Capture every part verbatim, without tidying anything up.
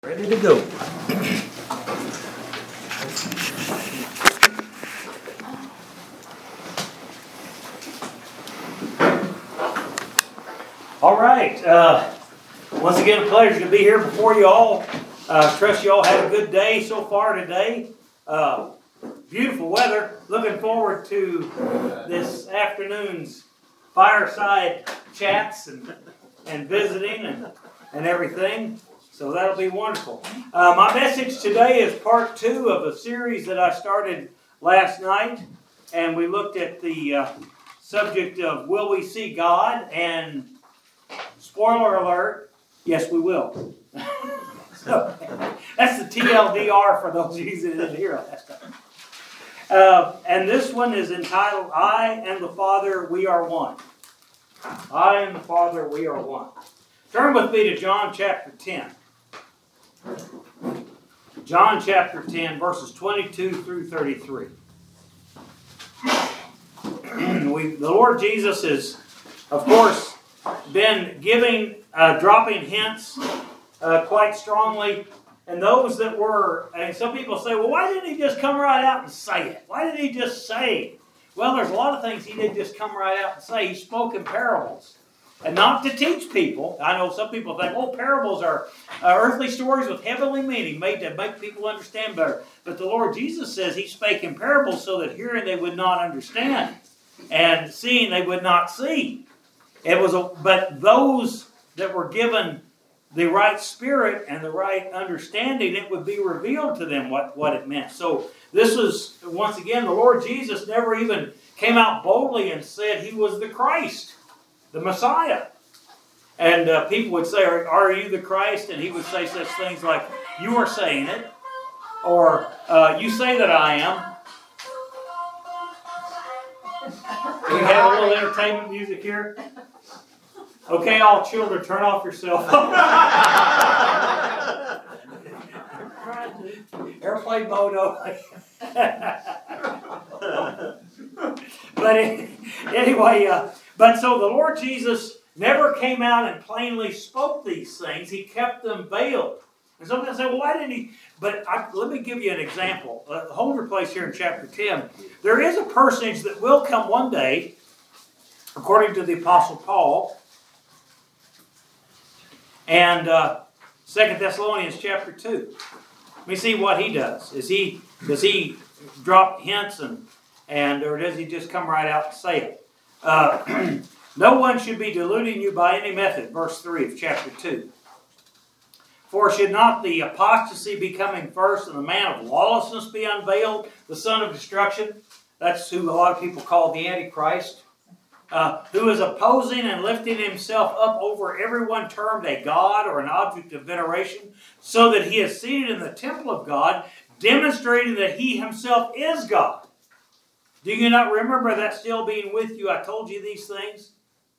Ready to go. All right. Uh, once again, a pleasure to be here before you all. Uh, trust you all had a good day so far today. Uh, beautiful weather. Looking forward to this afternoon's fireside chats and and visiting and, and everything. So that'll be wonderful. Uh, my message today is part two of a series that I started last night. And we looked at the uh, subject of will we see God? And spoiler alert, yes we will. So that's the T L D R for those of you that didn't hear last time. Uh, and this one is entitled, I and the Father, we are one. I and the Father, we are one. Turn with me to John chapter ten. John chapter ten, verses twenty-two through thirty-three. we, the Lord Jesus has, of course, been giving, uh, dropping hints uh, quite strongly. And those that were, and some people say, well, why didn't he just come right out and say it? Why didn't he just say? Well, there's a lot of things he didn't just come right out and say. He spoke in parables. And not to teach people. I know some people think, oh, parables are uh, earthly stories with heavenly meaning, made to make people understand better. But the Lord Jesus says he spake in parables so that hearing they would not understand, and seeing they would not see. It was, a, but those that were given the right spirit and the right understanding, it would be revealed to them what, what it meant. So this was, once again, the Lord Jesus never even came out boldly and said he was the Christ, the Messiah. And uh, people would say, are, are you the Christ? And he would say such things like, you are saying it. Or, uh, you say that I am. Do we have a little entertainment music here? Okay, all children, turn off your cell phone. Airplane mode only. But anyway, uh, but so the Lord Jesus never came out and plainly spoke these things. He kept them veiled. And some people say, well, why didn't he? But I, let me give you an example. Uh, hold your place here in chapter ten. There is a personage that will come one day, according to the Apostle Paul. And uh, Second Thessalonians chapter two. Let me see what he does. Is he does he drop hints and and or does he just come right out and say it? Uh, no one should be deluding you by any method. Verse three of chapter two. For should not the apostasy be coming first, and the man of lawlessness be unveiled, the son of destruction? That's who a lot of people call the Antichrist. Uh, who is opposing and lifting himself up over everyone termed a god or an object of veneration, so that he is seated in the temple of God, demonstrating that he himself is God. Do you not remember that still being with you? I told you these things.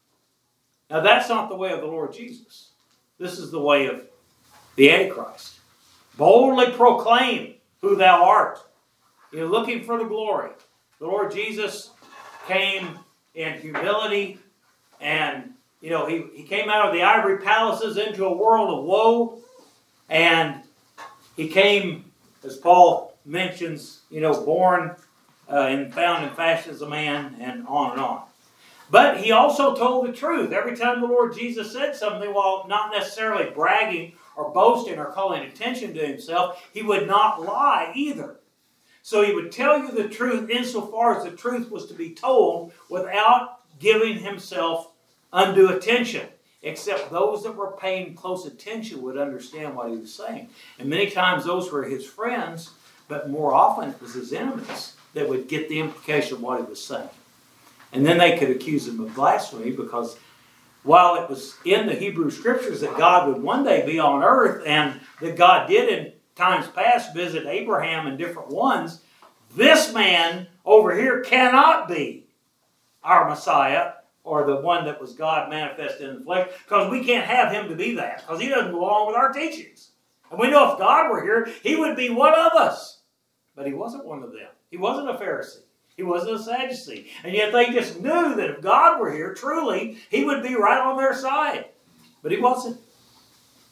Now that's not the way of the Lord Jesus. This is the way of the Antichrist. Boldly proclaim who thou art. You're looking for the glory. The Lord Jesus came in humility, and you know he, he came out of the ivory palaces into a world of woe, and he came, as Paul mentions, you know, born uh, and found and fashioned as a man, and on and on. But he also told the truth. Every time the Lord Jesus said something, while not necessarily bragging or boasting or calling attention to himself, he would not lie either. So he would tell you the truth insofar as the truth was to be told without giving himself undue attention. Except those that were paying close attention would understand what he was saying. And many times those were his friends, but more often it was his enemies that would get the implication of what he was saying. And then they could accuse him of blasphemy, because while it was in the Hebrew Scriptures that God would one day be on earth, and that God did in times past visit Abraham and different ones, this man over here cannot be our Messiah, or the one that was God manifested in the flesh, because we can't have him to be that, because he doesn't go along with our teachings. And we know if God were here, he would be one of us. But he wasn't one of them. He wasn't a Pharisee. He wasn't a Sadducee. And yet they just knew that if God were here, truly, he would be right on their side. But he wasn't.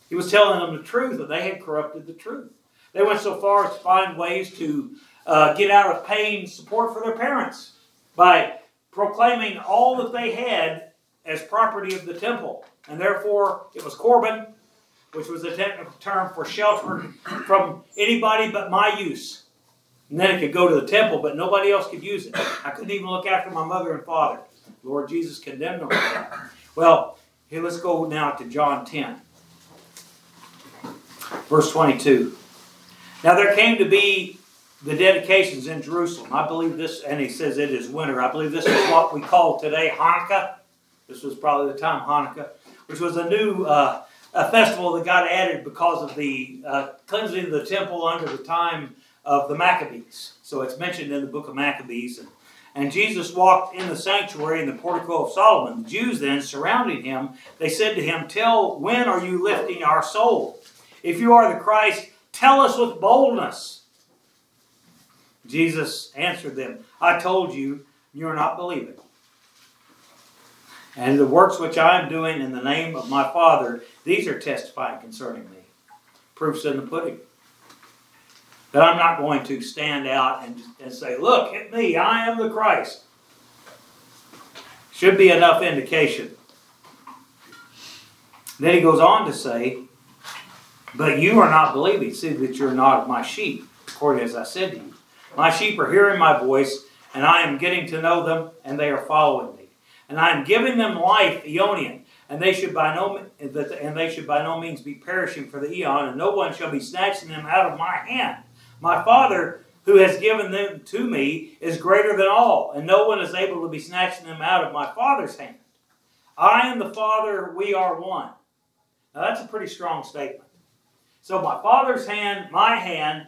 He was telling them the truth, and they had corrupted the truth. They went so far as to find ways to uh, get out of paying support for their parents by proclaiming all that they had as property of the temple. And therefore, it was Corban, which was a technical term for shelter from anybody but my use. And then it could go to the temple, but nobody else could use it. I couldn't even look after my mother and father. Lord Jesus condemned them for that. Well, here let's go now to John ten. Verse twenty-two. Now there came to be the dedications in Jerusalem. I believe this, and he says it is winter. I believe this is what we call today Hanukkah. This was probably the time Hanukkah, which was a new uh, a festival that got added because of the uh, cleansing of the temple under the time of the Maccabees. So it's mentioned in the book of Maccabees. And, and Jesus walked in the sanctuary in the portico of Solomon. The Jews then, surrounding him, they said to him, "Till when are you lifting our soul? If you are the Christ, tell us with boldness." Jesus answered them, "I told you, you are not believing. And the works which I am doing in the name of my Father, these are testifying concerning me." Proof's in the pudding. That I'm not going to stand out and, and say, "Look at me, I am the Christ." Should be enough indication. Then he goes on to say, "But you are not believing, see that you're not of my sheep, according as I said to you. My sheep are hearing my voice, and I am getting to know them, and they are following me. And I am giving them life, Eonian, and they should by no and they should by no means be perishing for the eon, and no one shall be snatching them out of my hand. My Father, who has given them to me, is greater than all, and no one is able to be snatching them out of my Father's hand. I and the Father, we are one." Now that's a pretty strong statement. So my Father's hand, my hand,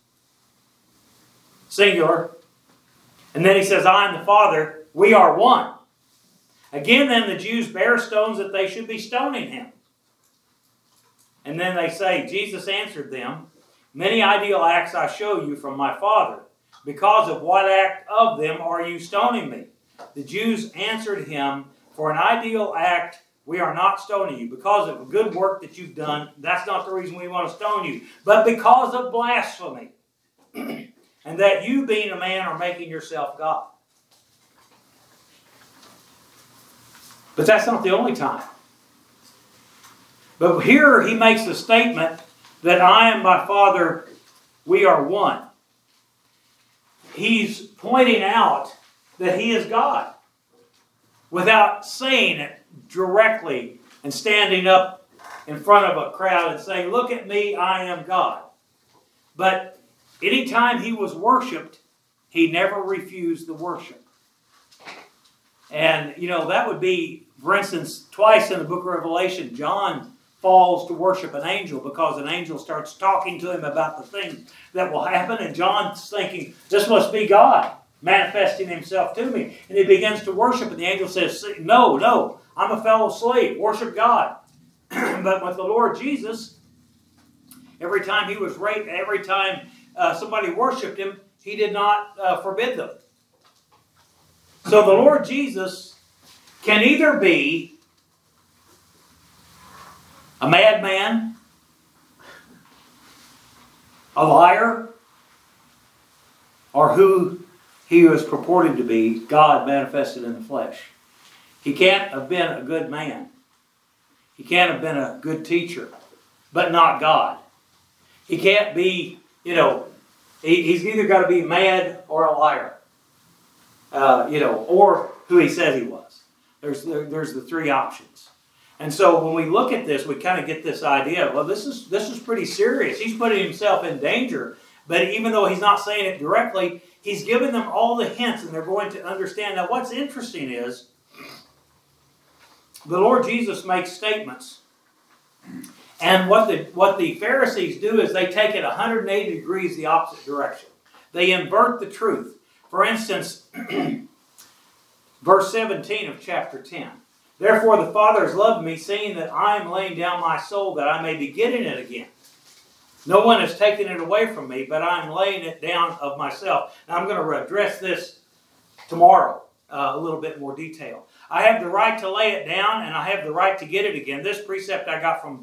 singular. And then he says, "I and the Father, we are one." Again, then the Jews bear stones that they should be stoning him. And then they say, Jesus answered them, "Many ideal acts I show you from my Father. Because of what act of them are you stoning me?" The Jews answered him, "For an ideal act we are not stoning you. Because of a good work that you've done, that's not the reason we want to stone you. But because of blasphemy. And that you, being a man, are making yourself God." But that's not the only time. But here he makes the statement that I and my Father, we are one. He's pointing out that he is God without saying it directly and standing up in front of a crowd and saying, "Look at me, I am God." But anytime he was worshipped, he never refused the worship. And, you know, that would be, for instance, twice in the book of Revelation, John falls to worship an angel because an angel starts talking to him about the things that will happen. And John's thinking, this must be God manifesting himself to me. And he begins to worship, and the angel says, "No, no, I'm a fellow slave. Worship God." But with the Lord Jesus, every time he was raped, every time uh, somebody worshipped him, he did not uh, forbid them. So the Lord Jesus can either be a madman, a liar, or who he was purporting to be, God manifested in the flesh. He can't have been a good man. He can't have been a good teacher, but not God. He can't be, you know, he, he's either got to be mad or a liar. Uh, you know, or who he says he was. There's there, there's the three options. And so when we look at this, we kind of get this idea, well, this is this is pretty serious. He's putting himself in danger. But even though he's not saying it directly, he's giving them all the hints, and they're going to understand. Now, what's interesting is the Lord Jesus makes statements. And what the what the Pharisees do is they take it one hundred eighty degrees the opposite direction. They invert the truth. For instance, verse seventeen of chapter ten. "Therefore the Father has loved me, seeing that I am laying down my soul, that I may be getting it again. No one has taken it away from me, but I am laying it down of myself." Now I'm going to address this tomorrow, uh, a little bit more detail. I have the right to lay it down, and I have the right to get it again. This precept I got from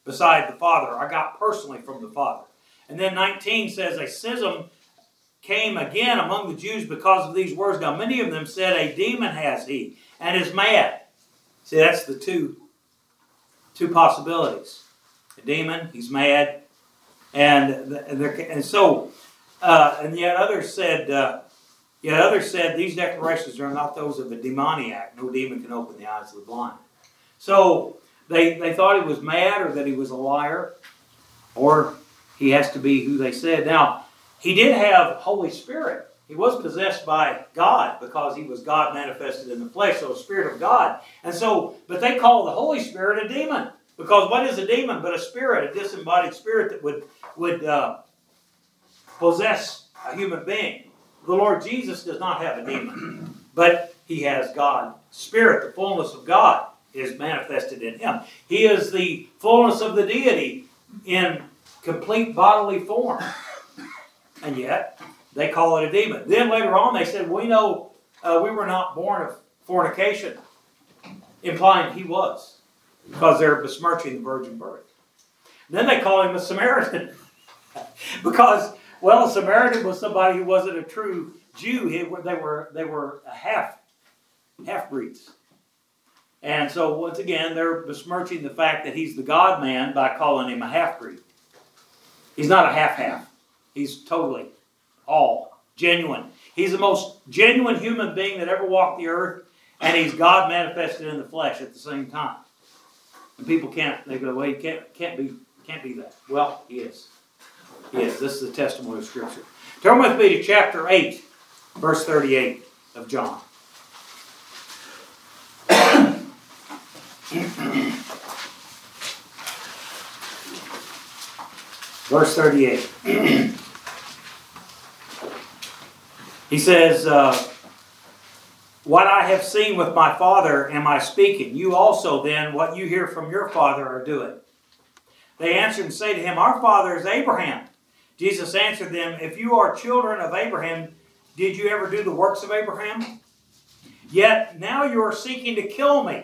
beside the Father. I got personally from the Father. And then nineteen says, a schism came again among the Jews because of these words. Now many of them said, a demon has he, and is mad. See, that's the two, two possibilities. A demon, he's mad, and and, and so, uh, and yet others said, uh, yet others said, these declarations are not those of a demoniac. No demon can open the eyes of the blind. So they they thought he was mad, or that he was a liar, or he has to be who they said. Now, he did have Holy Spirit. He was possessed by God because he was God manifested in the flesh, so a Spirit of God. And so, but they call the Holy Spirit a demon. Because what is a demon but a spirit, a disembodied spirit that would, would uh, possess a human being? The Lord Jesus does not have a demon, but he has God. Spirit, the fullness of God, is manifested in him. He is the fullness of the deity in complete bodily form. And yet, they call it a demon. Then later on they said, we know uh, we were not born of fornication, implying he was, because they're besmirching the virgin birth. Then they call him a Samaritan, because, well, a Samaritan was somebody who wasn't a true Jew. He, they were they were a half, half-breeds. And so, once again, they're besmirching the fact that he's the God-man by calling him a half-breed. He's not a half-half. He's totally all genuine. He's the most genuine human being that ever walked the earth, and he's God manifested in the flesh at the same time. And people can't, they go, well, he can't, can't be, can't be that. Well, he is. He is. This is the testimony of Scripture. Turn with me to chapter eight, verse thirty-eight of John. Verse thirty-eight. He says, uh, what I have seen with my Father am I speaking. You also then, what you hear from your father are doing. They answered and say to him, our father is Abraham. Jesus answered them, if you are children of Abraham, did you ever do the works of Abraham? Yet now you are seeking to kill me,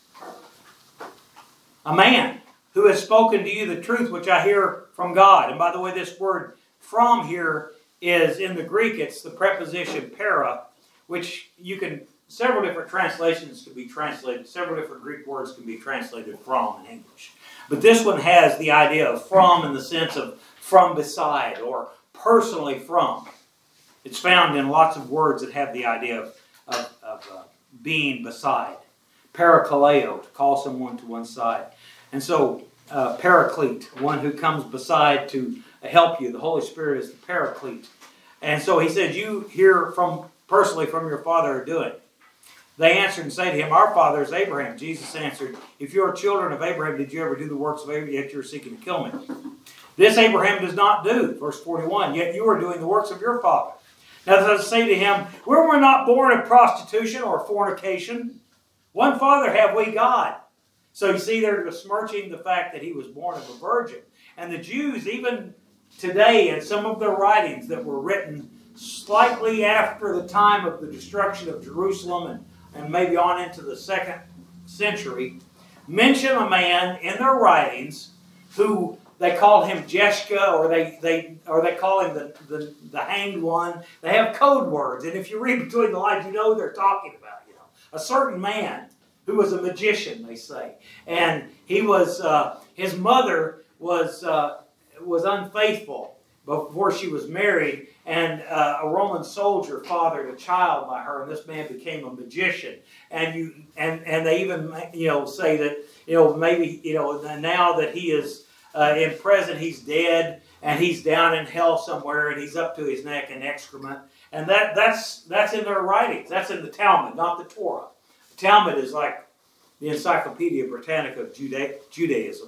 a man who has spoken to you the truth which I hear from God. And by the way, this word from here is in the Greek, it's the preposition para, which you can, several different translations can be translated, several different Greek words can be translated from in English. But this one has the idea of from in the sense of from beside or personally from. It's found in lots of words that have the idea of, of, of uh, being beside. Parakaleo, to call someone to one side. And so, uh, paraclete, one who comes beside to help you. The Holy Spirit is the paraclete. And so he says, you hear from personally from your father are doing. They answered and say to him, our father is Abraham. Jesus answered, if you are children of Abraham, did you ever do the works of Abraham, yet you are seeking to kill me? This Abraham does not do, verse forty-one, yet you are doing the works of your father. Now they say to him, we were not born of prostitution or fornication. One father have we, God. So you see, they're besmirching the fact that he was born of a virgin. And the Jews, even today, in some of their writings that were written slightly after the time of the destruction of Jerusalem and, and maybe on into the second century, mention a man in their writings who they call him Jeshka, or they, they or they call him the, the, the hanged one. They have code words. And if you read between the lines, you know who they're talking about. You know, a certain man who was a magician, they say. And he was, uh, his mother was, uh, was unfaithful before she was married, and uh, a Roman soldier fathered a child by her, and this man became a magician. And you, and, and they even, you know, say that, you know, maybe, you know, now that he is uh, in prison, he's dead, and he's down in hell somewhere, and he's up to his neck in excrement. And that, that's, that's in their writings. That's in the Talmud, not the Torah. Talmud is like the Encyclopedia Britannica of Juda- Judaism.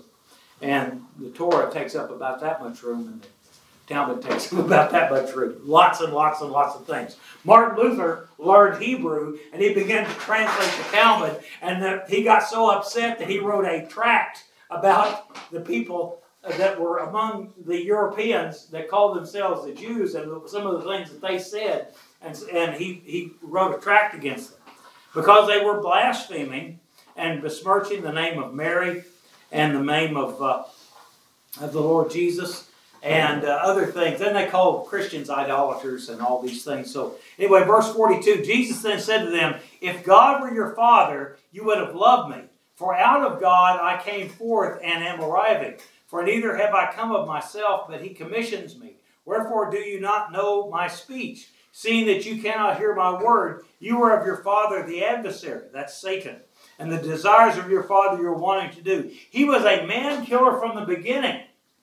And the Torah takes up about that much room, and the Talmud takes up about that much room. Lots and lots and lots of things. Martin Luther learned Hebrew, and he began to translate the Talmud, and the, he got so upset that he wrote a tract about the people that were among the Europeans that called themselves the Jews, and some of the things that they said, and, and he, he wrote a tract against them. Because they were blaspheming and besmirching the name of Mary and the name of uh, of the Lord Jesus and uh, other things. Then they call Christians idolaters and all these things. So anyway, verse forty-two, Jesus then said to them, if God were your Father, you would have loved me. For out of God I came forth and am arriving. For neither have I come of myself, but he commissions me. Wherefore do you not know my speech? Seeing that you cannot hear my word, you are of your father the adversary. That's Satan. And the desires of your father you're wanting to do. He was a man-killer from the beginning,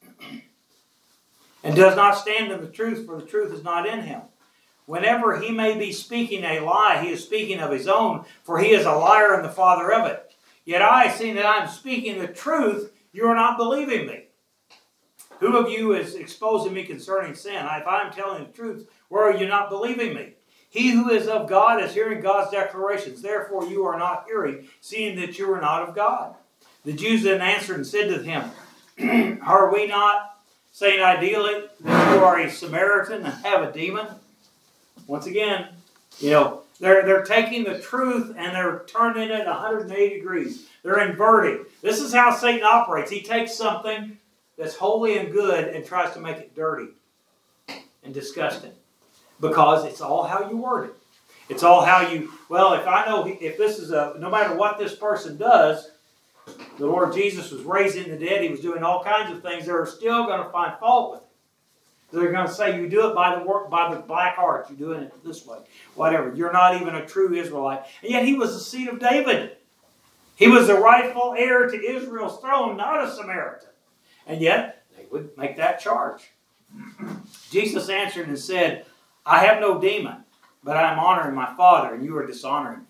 and does not stand in the truth, for the truth is not in him. Whenever he may be speaking a lie, he is speaking of his own, for he is a liar and the father of it. Yet I, seeing that I am speaking the truth, you are not believing me. Who of you is exposing me concerning sin? If I am telling the truth, where are you not believing me? He who is of God is hearing God's declarations. Therefore you are not hearing, seeing that you are not of God. The Jews then answered and said to him, are we not saying ideally that you are a Samaritan and have a demon? Once again, you know, they're, they're taking the truth and they're turning it one hundred eighty degrees. They're inverting. This is how Satan operates. He takes something that's holy and good and tries to make it dirty and disgusting. Because it's all how you word it. It's all how you, well, if I know, if this is a, no matter what this person does, the Lord Jesus was raising the dead, he was doing all kinds of things, they're still going to find fault with it. They're going to say, you do it by the work, by the black arts, you're doing it this way, whatever. You're not even a true Israelite. And yet he was the seed of David. He was the rightful heir to Israel's throne, not a Samaritan. And yet, they would make that charge. Jesus answered and said, I have no demon, but I am honoring my Father, and you are dishonoring me.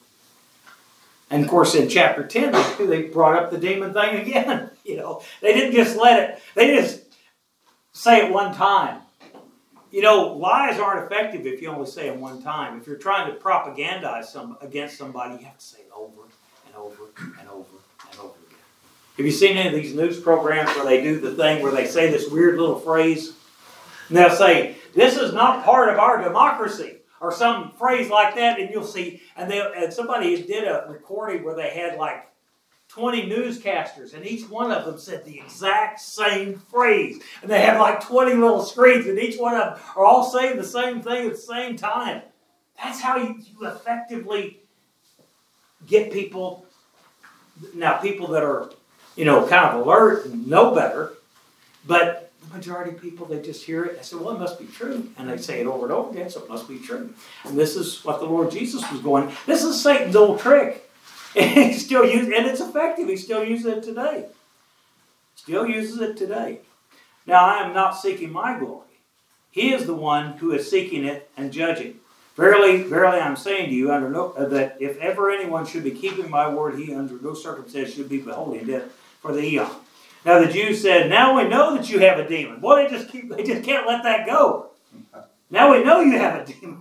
And of course, in chapter ten, they brought up the demon thing again. You know, they didn't just let it, they just say it one time. You know, lies aren't effective if you only say them one time. If you're trying to propagandize some against somebody, you have to say it over and over and over and over again. Have you seen any of these news programs where they do the thing where they say this weird little phrase? And they'll say, this is not part of our democracy. Or some phrase like that, and you'll see, and, they, and somebody did a recording where they had like twenty newscasters, and each one of them said the exact same phrase. And they had like twenty little screens, and each one of them are all saying the same thing at the same time. That's how you, you effectively get people, now people that are, you know, kind of alert and know better, but the majority of people, they just hear it. They say, well, it must be true. And they say it over and over again, so it must be true. And this is what the Lord Jesus was going. This is Satan's old trick. And he still uses, and it's effective. He still uses it today. Still uses it today. Now, I am not seeking my glory. He is the one who is seeking it and judging. Verily, verily, I'm saying to you, under no, uh, that if ever anyone should be keeping my word, he under no circumstance should be beholding death for the eon. Now the Jews said, now we know that you have a demon. Boy, they just keep, they just can't let that go. Now we know you have a demon.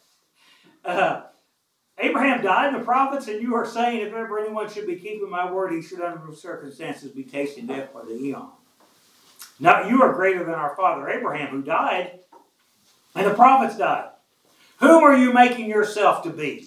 Uh, Abraham died and the prophets, and you are saying if ever anyone should be keeping my word, he should under no circumstances be tasting death by the eon. Now you are greater than our father Abraham, who died, and the prophets died. Whom are you making yourself to be?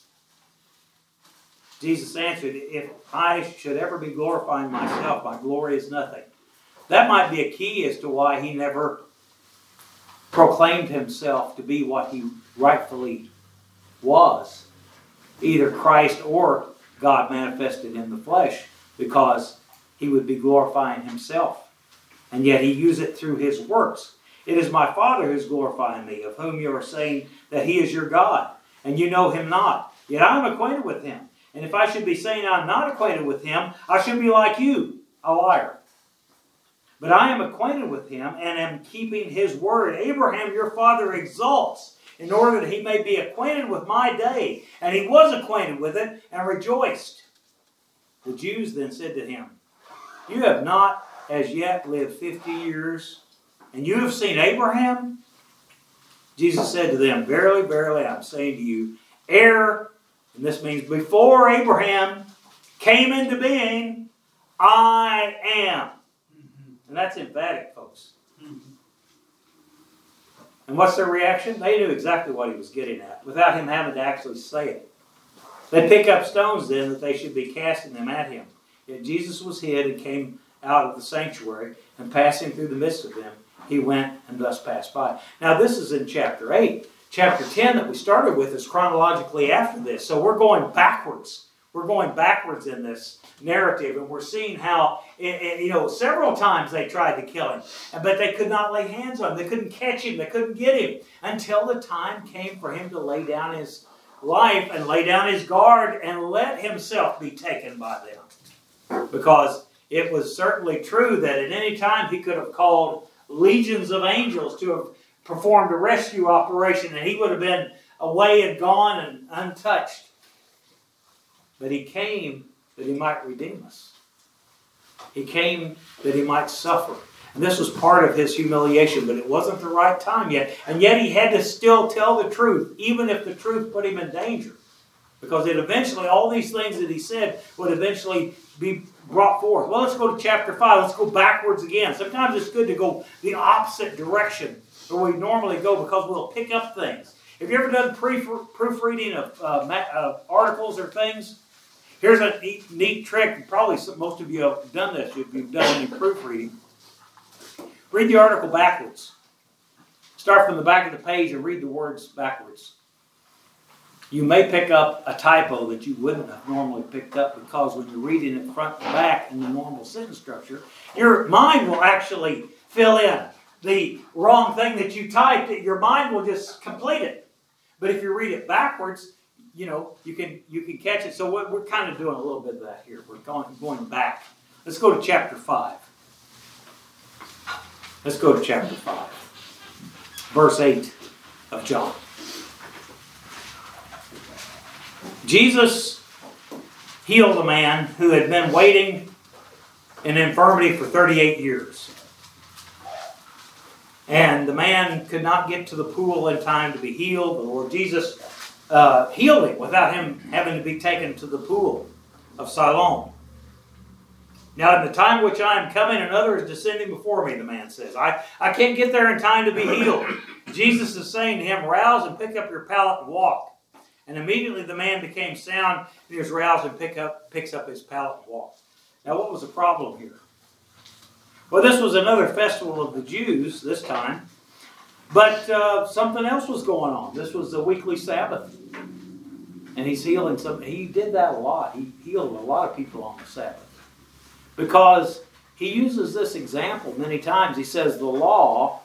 Jesus answered, if I should ever be glorifying myself, my glory is nothing. That might be a key as to why he never proclaimed himself to be what he rightfully was. Either Christ or God manifested in the flesh, because he would be glorifying himself. And yet he used it through his works. It is my Father who is glorifying me, of whom you are saying that he is your God, and you know him not. Yet I am acquainted with him. And if I should be saying I'm not acquainted with him, I should be like you, a liar. But I am acquainted with him and am keeping his word. Abraham, your father, exalts in order that he may be acquainted with my day. And he was acquainted with it and rejoiced. The Jews then said to him, you have not as yet lived fifty years, and you have seen Abraham? Jesus said to them, verily, verily, I'm saying to you, ere, and this means before Abraham came into being, I am. Mm-hmm. And that's emphatic, folks. Mm-hmm. And what's their reaction? They knew exactly what he was getting at, without him having to actually say it. They pick up stones then that they should be casting them at him. Yet Jesus was hid and came out of the sanctuary. and passing through the midst of them, he went and thus passed by. Now this is in chapter eight. Chapter ten that we started with is chronologically after this. So we're going backwards. We're going backwards in this narrative, and we're seeing how, you know, several times they tried to kill him, but they could not lay hands on him. They couldn't catch him. They couldn't get him until the time came for him to lay down his life and lay down his guard and let himself be taken by them. Because it was certainly true that at any time he could have called legions of angels to have performed a rescue operation, and he would have been away and gone and untouched. But he came that he might redeem us. He came that he might suffer. And this was part of his humiliation, but it wasn't the right time yet. And yet he had to still tell the truth, even if the truth put him in danger. Because it eventually, all these things that he said would eventually be brought forth. Well, let's go to chapter five. Let's go backwards again. Sometimes it's good to go the opposite direction where we normally go, because we'll pick up things. Have you ever done pre- proofreading of uh, ma- uh, articles or things? Here's a neat, neat trick. Probably some, most of you have done this if you've done any proofreading. Read the article backwards. Start from the back of the page and read the words backwards. You may pick up a typo that you wouldn't have normally picked up, because when you're reading it front to back in the normal sentence structure, your mind will actually fill in the wrong thing that you typed. Your mind will just complete it. But if you read it backwards, you know, you can you can catch it. So what we're kind of doing a little bit of that here. We're going, going back. Let's go to chapter five. Let's go to chapter five. Verse eight of John. Jesus healed a man who had been waiting in infirmity for thirty-eight years. And the man could not get to the pool in time to be healed. The Lord Jesus uh, healed him without him having to be taken to the pool of Siloam. Now, in the time which I am coming, another is descending before me, the man says. I, I can't get there in time to be healed. Jesus is saying to him, rouse and pick up your pallet and walk. And immediately the man became sound, and he was roused and pick up, picks up his pallet and walks. Now, what was the problem here? Well, this was another festival of the Jews this time, but uh, something else was going on. This was the weekly Sabbath, and he's healing some. He did that a lot. He healed a lot of people on the Sabbath, because he uses this example many times. He says the law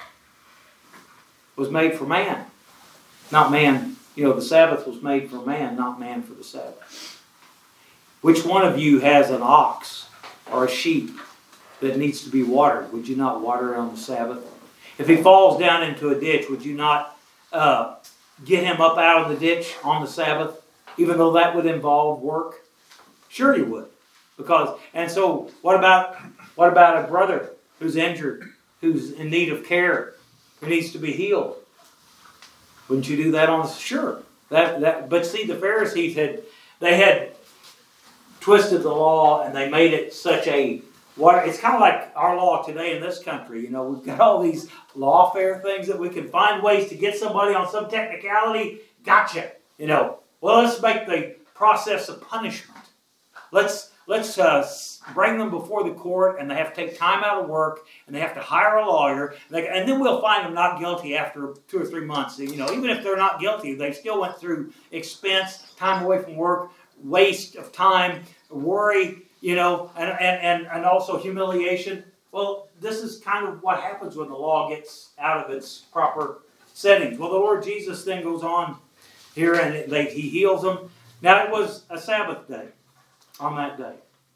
was made for man, not man. You know, the Sabbath was made for man, not man for the Sabbath. Which one of you has an ox or a sheep that needs to be watered? Would you not water it on the Sabbath? If he falls down into a ditch, would you not uh, get him up out of the ditch on the Sabbath, even though that would involve work? Sure you would. Because, and so what about what about a brother who's injured, who's in need of care, who needs to be healed? Wouldn't you do that on the sure? That that but see, the Pharisees had they had twisted the law, and they made it such a what it's kind of like our law today in this country. You know, we've got all these lawfare things that we can find ways to get somebody on some technicality. Gotcha. You know, well, let's make the process of punishment. Let's let's uh, bring them before the court, and they have to take time out of work, and they have to hire a lawyer, and, they, and then we'll find them not guilty after two or three months. You know, even if they're not guilty, they still went through expense, time away from work, waste of time, worry, you know, and, and, and also humiliation. Well, this is kind of what happens when the law gets out of its proper settings. Well, the Lord Jesus then goes on here, and they, he heals them. Now, it was a Sabbath day on that day.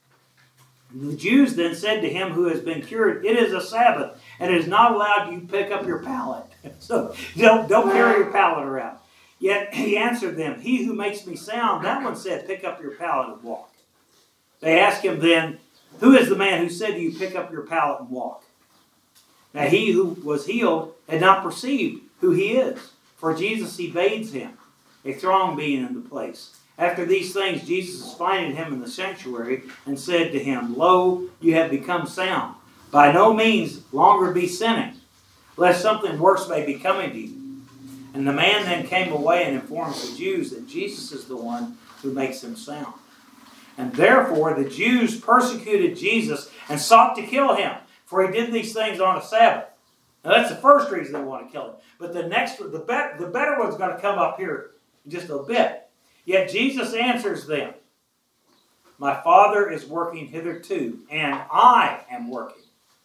The Jews then said to him who has been cured, it is a Sabbath, and it is not allowed you to pick up your pallet. So don't, don't carry your pallet around. Yet he answered them, he who makes me sound, that one said, pick up your pallet and walk. They asked him then, who is the man who said to you, pick up your pallet and walk? Now he who was healed had not perceived who he is, for Jesus evades him, a throng being in the place. After these things, Jesus spied him in the sanctuary and said to him, lo, you have become sound. By no means longer be sinning, lest something worse may be coming to you. And the man then came away and informed the Jews that Jesus is the one who makes him sound. And therefore the Jews persecuted Jesus and sought to kill him, for for he did these things on a Sabbath. Now that's the first reason they want to kill him. But the next, the, be- the better one's going to come up here in just a bit. Yet Jesus answers them, my Father is working hitherto, and I am working.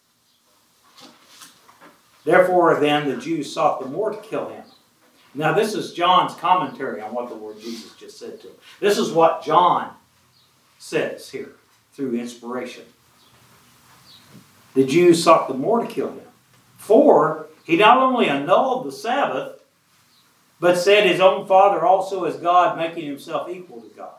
Therefore then the Jews sought the more to kill him. Now this is John's commentary on what the Lord Jesus just said to him. This is what John says here through inspiration. The Jews sought the more to kill him. For he not only annulled the Sabbath, but said his own Father also is God, making himself equal to God.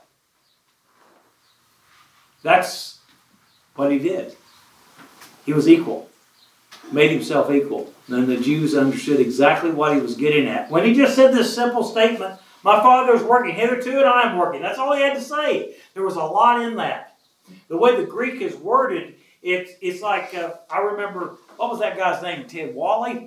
That's what he did. He was equal. Made himself equal. Then the Jews understood exactly what he was getting at. When he just said this simple statement, my Father is working hitherto and I am working. That's all he had to say. There was a lot in that. The way the Greek is worded, it, it's like, uh, I remember, what was that guy's name? Ted Wally?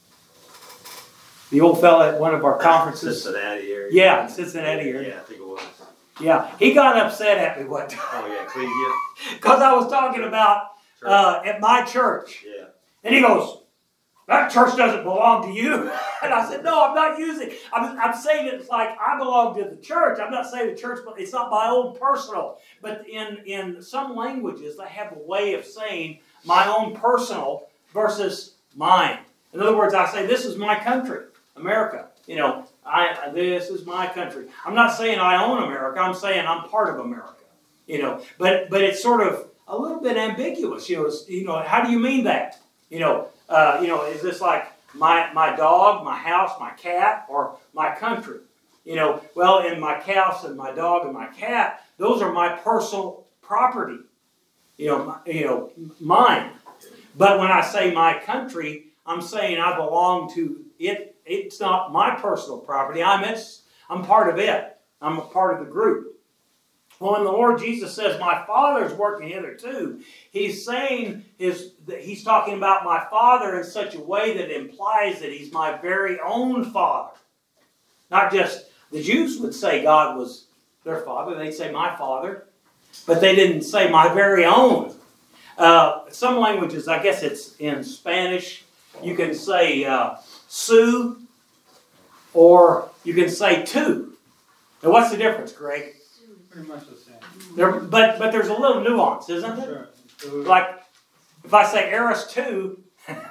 The old fella at one of our conferences. Cincinnati area. Yeah, Cincinnati area. Yeah, I think it was. Yeah, he got upset at me one time. Oh, yeah, Ecclesia. Because I was talking about uh, at my church. Yeah. And he goes, that church doesn't belong to you. And I said, no, I'm not using, I'm, I'm saying it's like I belong to the church. I'm not saying the church, but it's not my own personal. But in, in some languages, they have a way of saying my own personal versus mine. In other words, I say, this is my country, America. You know, I this is my country. I'm not saying I own America. I'm saying I'm part of America. You know, but but it's sort of a little bit ambiguous. You know, it's, you know, how do you mean that? You know, uh, you know, is this like my my dog, my house, my cat, or my country? You know, well, in my house and my dog and my cat, those are my personal property. You know, my, you know, mine. But when I say my country, I'm saying I belong to it. It's not my personal property. I'm its, I'm part of it. I'm a part of the group. Well, when the Lord Jesus says, my Father's working hitherto, he's saying his, that he's talking about my Father in such a way that implies that he's my very own Father. Not just, the Jews would say God was their Father. They'd say my Father. But they didn't say my very own. Uh, some languages, I guess it's in Spanish, you can say uh, su, or you can say tu. Now, what's the difference, Greg? Pretty much the same. There, but but there's a little nuance, isn't there? Sure. Like if I say eris tu,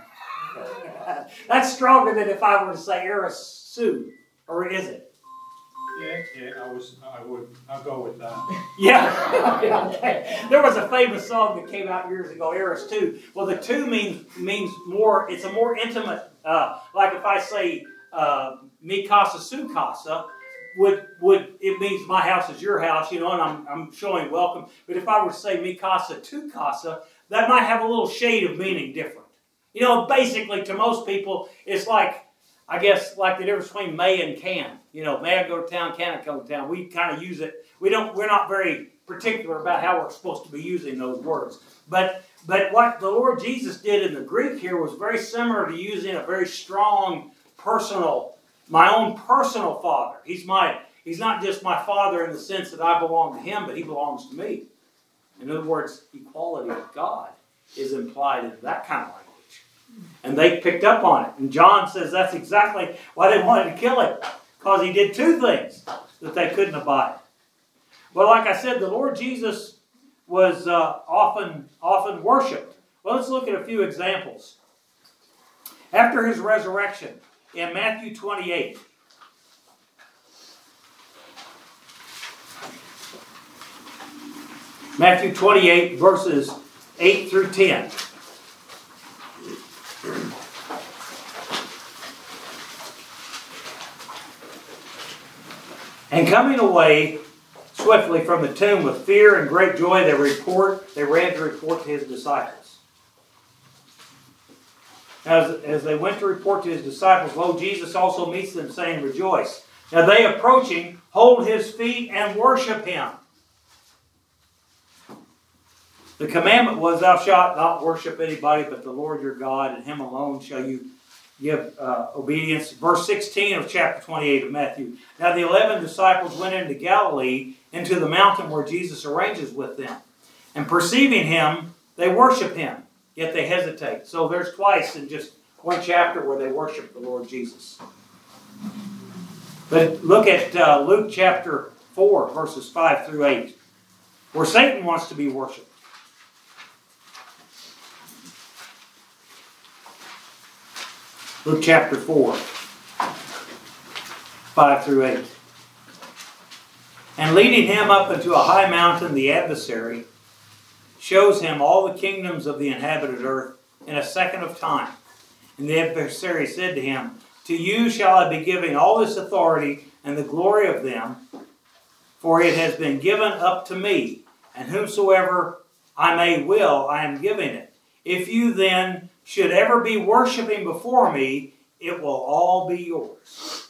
that's stronger than if I were to say eris su, or is it? Yeah, yeah, I was, I would, I'll go with that. Yeah. Yeah, okay. There was a famous song that came out years ago, Eris two. Well, the two means means more. It's a more intimate. Uh, like if I say uh, mi casa su casa, would would it means my house is your house, you know, and I'm I'm showing welcome. But if I were to say mi casa tu casa, that might have a little shade of meaning different. You know, basically to most people, it's like, I guess, like the difference between may and can. You know, may I go to town, can I go to town? We kind of use it. We don't, we're not very particular about how we're supposed to be using those words. But but what the Lord Jesus did in the Greek here was very similar to using a very strong personal, my own personal Father. He's my, he's not just my Father in the sense that I belong to him, but he belongs to me. In other words, equality with God is implied in that kind of language. And they picked up on it. And John says that's exactly why they wanted to kill him. Because he did two things that they couldn't abide. Well, like I said, the Lord Jesus was uh, often, often worshipped. Well, let's look at a few examples. After his resurrection, in Matthew twenty-eight, Matthew twenty-eight, verses eight through ten. And coming away swiftly from the tomb with fear and great joy, they report, they ran to report to his disciples. As, as they went to report to his disciples, lo, Jesus also meets them, saying, rejoice. Now they approaching, hold his feet and worship him. The commandment was, thou shalt not worship anybody but the Lord your God, and him alone shall you give uh, obedience. Verse sixteen of chapter twenty-eight of Matthew. Now the eleven disciples went into Galilee, into the mountain where Jesus arranges with them. And perceiving him, they worship him yet they hesitate. So there's twice in just one chapter where they worship the Lord Jesus. But look at uh, Luke chapter four, verses five through eight, where Satan wants to be worshipped. Luke chapter four, five through eight. And leading him up into a high mountain, the adversary shows him all the kingdoms of the inhabited earth in a second of time. And the adversary said to him, to you shall I be giving all this authority and the glory of them, for it has been given up to me, and whomsoever I may will, I am giving it. If you then should ever be worshiping before me, it will all be yours.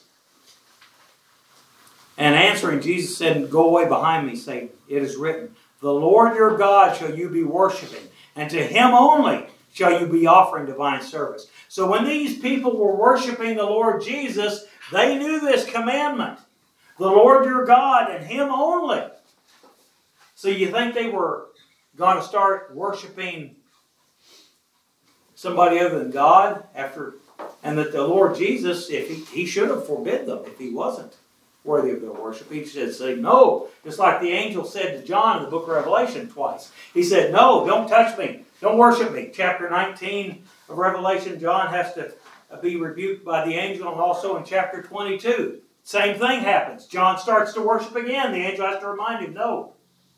And answering, Jesus said, go away behind me, Satan. It is written, the Lord your God shall you be worshiping, and to him only shall you be offering divine service. So when these people were worshiping the Lord Jesus, they knew this commandment. The Lord your God and him only. So you think they were going to start worshiping somebody other than God after, and that the Lord Jesus, if he, he should have forbid them if he wasn't worthy of their worship. He should say no, just like the angel said to John in the book of Revelation twice. He said, no, don't touch me. Don't worship me. Chapter nineteen of Revelation, John has to be rebuked by the angel, and also in chapter twenty-two. Same thing happens. John starts to worship again. The angel has to remind him, no.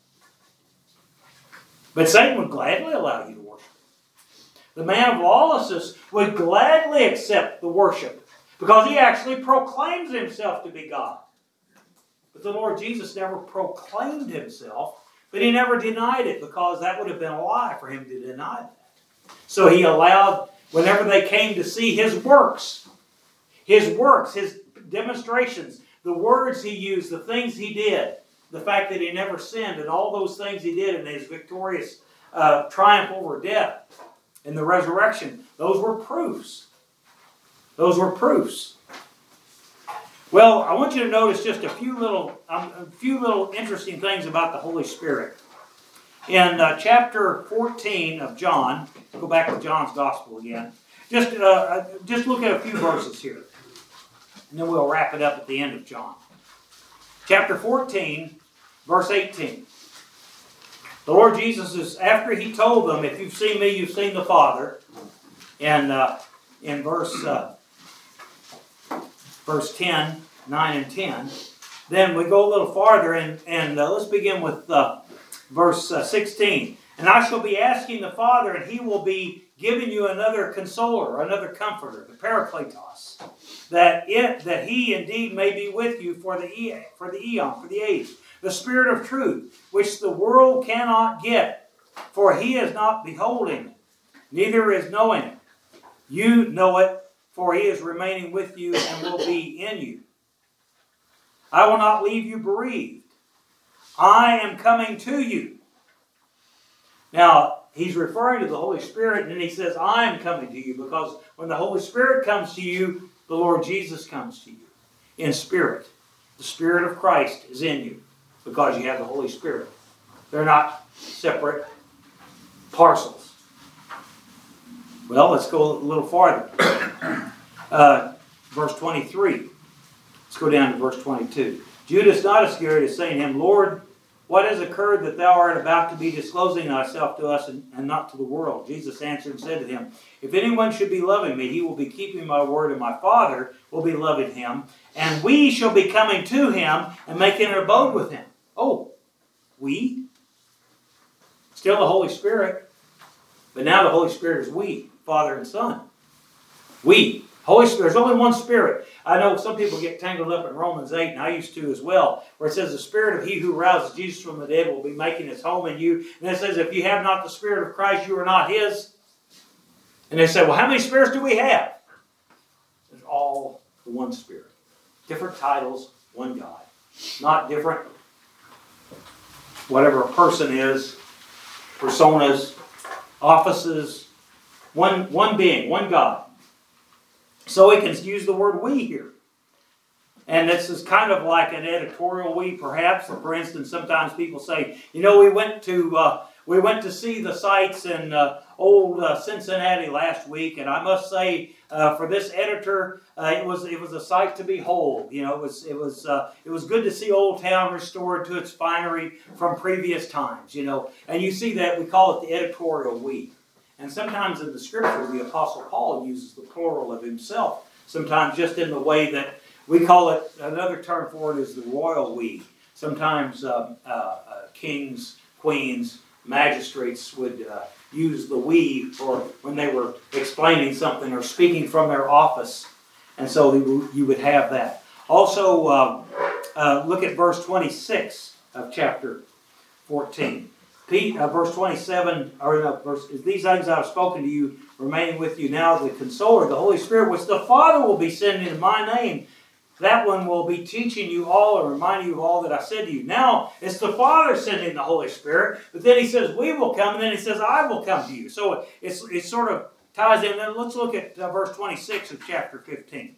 But Satan would gladly allow you to worship. The man of lawlessness would gladly accept the worship because he actually proclaims himself to be God. But the Lord Jesus never proclaimed himself, but he never denied it because that would have been a lie for him to deny that. So he allowed, whenever they came to see his works, his works, his demonstrations, the words he used, the things he did, the fact that he never sinned, and all those things he did in his victorious uh, triumph over death and the resurrection, those were proofs. Those were proofs. Well, I want you to notice just a few little, um, a few little interesting things about the Holy Spirit. In uh, chapter fourteen of John, go back to John's Gospel again. Just, uh, just look at a few verses here, and then we'll wrap it up at the end of John. Chapter fourteen, verse eighteen. The Lord Jesus is, after he told them, if you've seen me, you've seen the Father. And uh, in verse uh, verse ten, nine and ten. Then we go a little farther, and, and uh, let's begin with uh, verse uh, sixteen. And I shall be asking the Father, and he will be giving you another consoler, another comforter, the Parakletos, that it that he indeed may be with you for the e- for the eon, for the age. The Spirit of truth, which the world cannot get, for he is not beholding, neither is knowing it. You know it, for he is remaining with you and will be in you. I will not leave you bereaved. I am coming to you. Now, he's referring to the Holy Spirit, and then he says, I am coming to you, because when the Holy Spirit comes to you, the Lord Jesus comes to you in spirit. The Spirit of Christ is in you because you have the Holy Spirit. They're not separate parcels. Well, let's go a little farther. Uh, verse twenty-three. Let's go down to verse twenty-two. Judas not Iscariot is saying to him, Lord, what has occurred that thou art about to be disclosing thyself to us and, and not to the world? Jesus answered and said to him, if anyone should be loving me, he will be keeping my word, and my Father will be loving him, and we shall be coming to him and making an abode with him. Oh, we? Still the Holy Spirit, but now the Holy Spirit is we, Father and Son. We. Holy Spirit, there's only one Spirit. I know some people get tangled up in Romans eight, and I used to as well, where it says the Spirit of he who rouses Jesus from the dead will be making his home in you. And it says if you have not the Spirit of Christ, you are not his. And they say, well, how many spirits do we have? It's all the one Spirit. Different titles, one God. Not different, whatever a person is, personas, offices, one, one being, one God. So we can use the word we here. And this is kind of like an editorial we, perhaps. For instance, sometimes people say, you know, we went to uh, we went to see the sights in uh, old uh, Cincinnati last week, and I must say, uh, for this editor, uh, it was it was a sight to behold. You know, it was it was uh, it was good to see Old Town restored to its finery from previous times. You know, and you see that we call it the editorial we. And sometimes in the Scripture, the Apostle Paul uses the plural of himself. Sometimes just in the way that we call it. Another term for it is the royal we. Sometimes um, uh, uh, kings, queens, magistrates would uh, use the we for when they were explaining something or speaking from their office. And so you would have that. Also, uh, uh, look at verse twenty-six of chapter fourteen. Pete, uh, verse twenty-seven, or no, verse, these things I have spoken to you, remaining with you now, the Consoler, the Holy Spirit, which the Father will be sending in my name. That one will be teaching you all and reminding you of all that I said to you. Now, it's the Father sending the Holy Spirit, but then he says, we will come, and then he says, I will come to you. So it's, it sort of ties in. Then let's look at uh, verse twenty-six of chapter fifteen.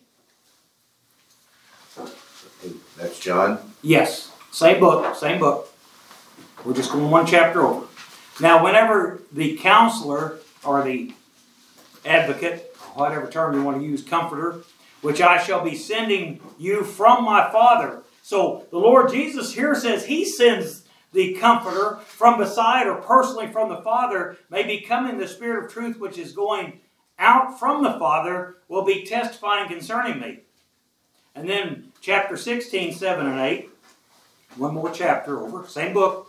That's John? Yes. Same book, same book. We're just going one chapter over. Now, whenever the counselor, or the advocate, or whatever term you want to use, comforter, which I shall be sending you from my Father. So the Lord Jesus here says he sends the Comforter from beside or personally from the Father, may be coming the Spirit of truth which is going out from the Father, will be testifying concerning me. And then chapter sixteen, seven and eight, one more chapter over, same book.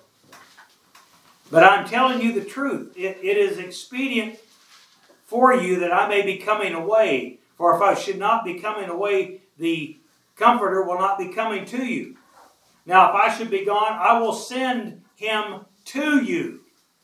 But I'm telling you the truth. It, it is expedient for you that I may be coming away. For if I should not be coming away, the Comforter will not be coming to you. Now, if I should be gone, I will send him to you.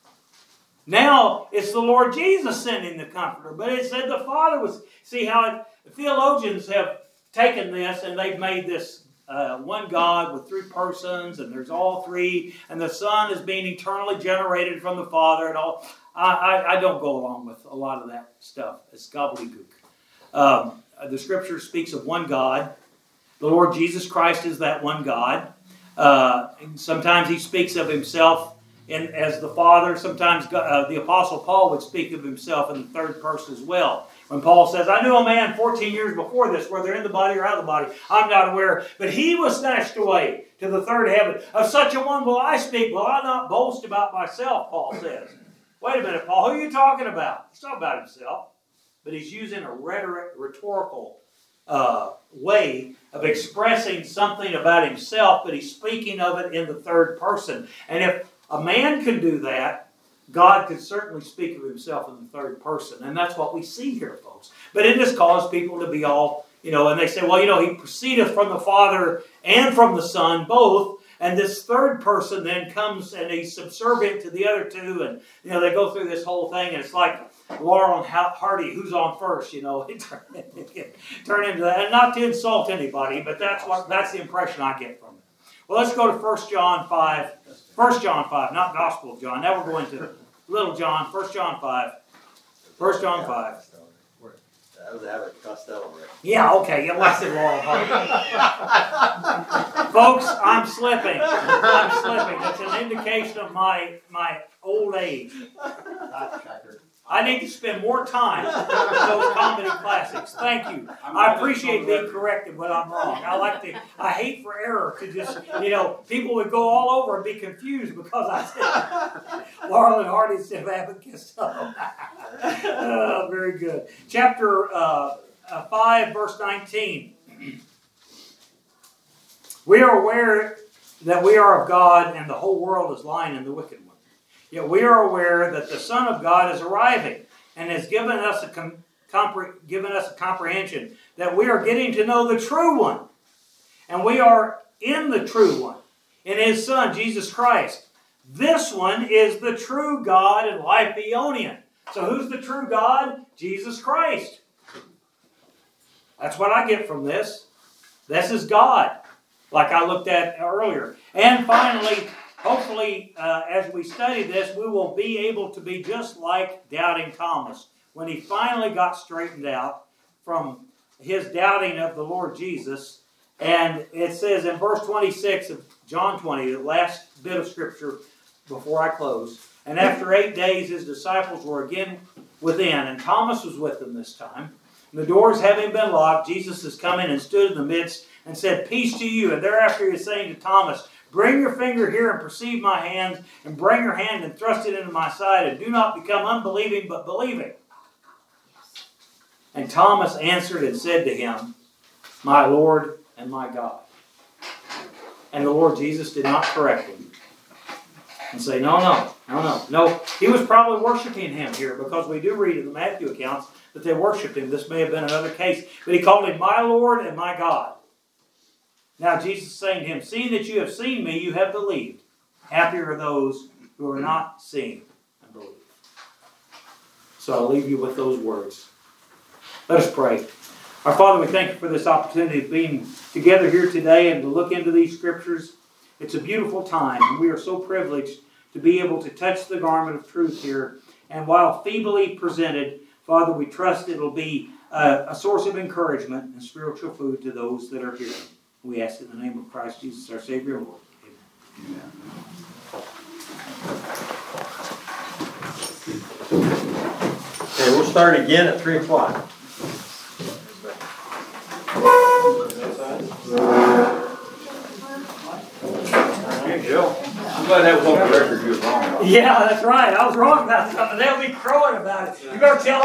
Now, it's the Lord Jesus sending the Comforter. But it said the Father was... See how it, the theologians have taken this and they've made this uh, one God with three persons, and there's all three, and the Son is being eternally generated from the Father and all. I, I, I don't go along with a lot of that stuff. It's gobbledygook. Um, the Scripture speaks of one God. The Lord Jesus Christ is that one God. Uh, sometimes he speaks of himself in, as the Father. Sometimes uh, the Apostle Paul would speak of himself in the third person as well. When Paul says, I knew a man fourteen years before this, whether in the body or out of the body, I'm not aware. But he was snatched away to the third heaven. Of such a one will I speak. Will I not boast about myself, Paul says. Wait a minute, Paul. Who are you talking about? He's talking about himself. But he's using a rhetoric, rhetorical uh, way of expressing something about himself, but he's speaking of it in the third person. And if a man can do that, God could certainly speak of himself in the third person. And that's what we see here, folks. But it just caused people to be all, you know, and they say, well, you know, he proceedeth from the Father and from the Son, both. And this third person then comes and he's subservient to the other two. And, you know, they go through this whole thing. And it's like Laurel and Hardy, who's on first, you know. Turn into that. And not to insult anybody, but that's what that's the impression I get from it. Well, let's go to First John five. First John five, not Gospel of John. Now we're going to Little John, First John five. First John five. That was Abbott Costello, right? Yeah, okay. Yeah, well, I said Laurel Hardy. Folks, I'm slipping. I'm slipping. It's an indication of my my old age. I need to spend more time with those comedy classics. Thank you. I appreciate being corrected when I'm wrong. I like to. I hate for error to just, you know, people would go all over and be confused because I said Laurel and Hardy instead of Abbott Costello. Oh, very good. Chapter uh, uh, five, verse nineteen. We are aware that we are of God, and the whole world is lying in the wicked one. Yet we are aware that the Son of God is arriving and has given us a com- compre- given us a comprehension that we are getting to know the true one. And we are in the true one, in his Son, Jesus Christ. This one is the true God and life Eonian. So who's the true God? Jesus Christ. That's what I get from this. This is God, like I looked at earlier. And finally, hopefully, uh, as we study this, we will be able to be just like doubting Thomas when he finally got straightened out from his doubting of the Lord Jesus. And it says in verse twenty-six of John twenty, the last bit of Scripture before I close, And after eight days his disciples were again within, and Thomas was with them this time. And the doors having been locked, Jesus has come in and stood in the midst and said, "Peace to you." And thereafter he is saying to Thomas, "Bring your finger here and perceive my hands, and bring your hand and thrust it into my side, and do not become unbelieving, but believing." And Thomas answered and said to him, "My Lord and my God." And the Lord Jesus did not correct him and say, no, no, no, no, no. He was probably worshiping him here, because we do read in the Matthew accounts that they worshiped him. This may have been another case. But he called him my Lord and my God. Now Jesus is saying to him, "Seeing that you have seen me, you have believed. Happy are those who are not seeing and believe." So I'll leave you with those words. Let us pray. Our Father, we thank you for this opportunity of being together here today and to look into these scriptures. It's a beautiful time, and we are so privileged to be able to touch the garment of truth here. And while feebly presented, Father, we trust it'll be a, a source of encouragement and spiritual food to those that are here. We ask in the name of Christ Jesus, our Savior and Lord. Amen. Okay, we'll start again at three o'clock. Hey, Joe. I'm glad that was on the record. You were wrong. Yeah, that's right. I was wrong about something. They'll be crowing about it. You better tell